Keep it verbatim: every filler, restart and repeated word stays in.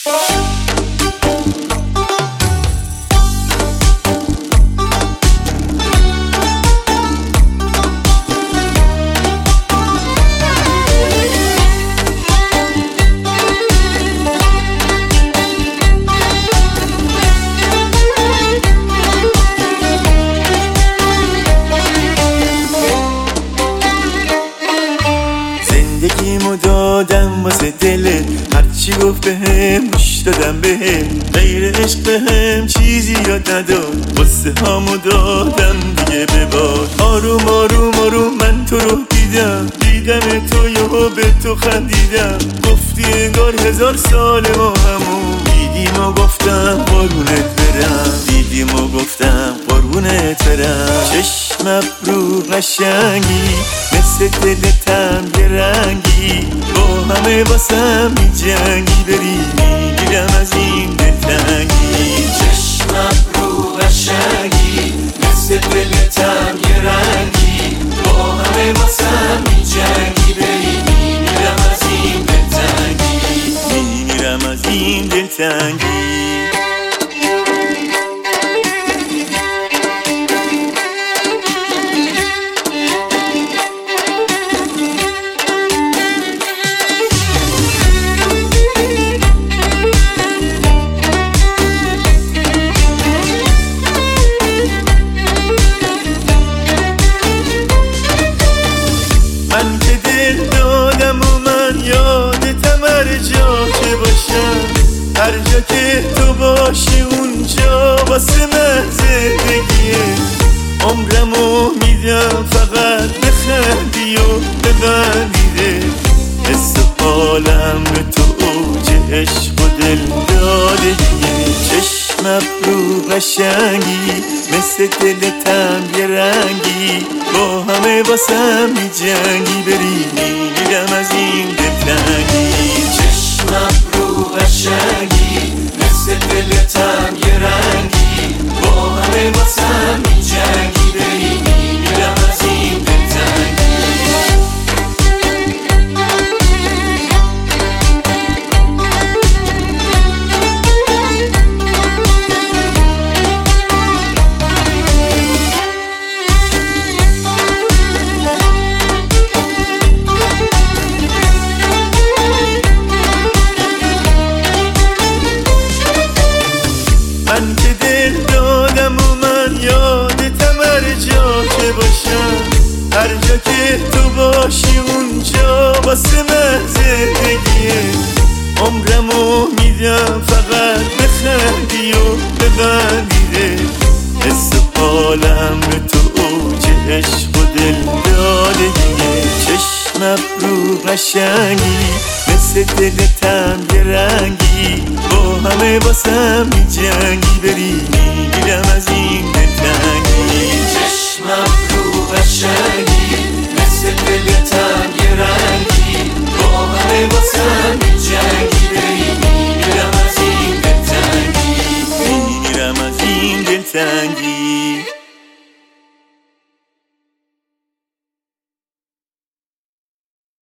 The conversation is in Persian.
زندگیمو دادم واسه دلت، هرچی گفت بهم گوش دادم بهم، غیر عشق بهم چیزی یاد نداد، واسه هامو دادم دیگه بباد. آروم آروم آروم من تو رو دیدم، دیدم تو یهو به تو خندیدم، گفتی انگار هزار سال ما همون دیدیم و گفتم قربونت برم، دیدیم و گفتم قربونت برم. چشم ابرو قشنگی مثل دلتم یه رنگی، با همه واسم میجنگی، بری میگیرم از این دلتنگی. چشم ابرو قشنگی مثل دلتم یه رنگی، با همه واسم میجنگی، بری میمیرم از این دلتنگی، میمیرم از این دلتنگی. من که دل دادم و من یادتم هر جا که باشم، هر جا که تو باشی اونجا واسه من زندگیه. عمرمو میدم فقط بخندی و ببندیده، حس و حالم به تو اوج عشق و دل دادگیه. چشم ابرو قشنگی مثل دلتم یه رنگی، با همه واسم میجنگی، بری میمیرم از این دلتنگی. چشم ابرو قشنگی مثل دلتم یه رنگی، با همه واسم میجنگی، بری میمیرم از این دلتنگی. من که دل دادم و من یادتم هر جا که باشم، هر جا که تو باشی اونجا واسه من زندگیه. عمرمو میدم فقط بخندی و ببندیده، حس و حالم به تو اوج عشق و دل دادگیه. چشم ابرو قشنگی مثل دلتم یه رنگی، با همه واسم میجنگی، بری میمیرم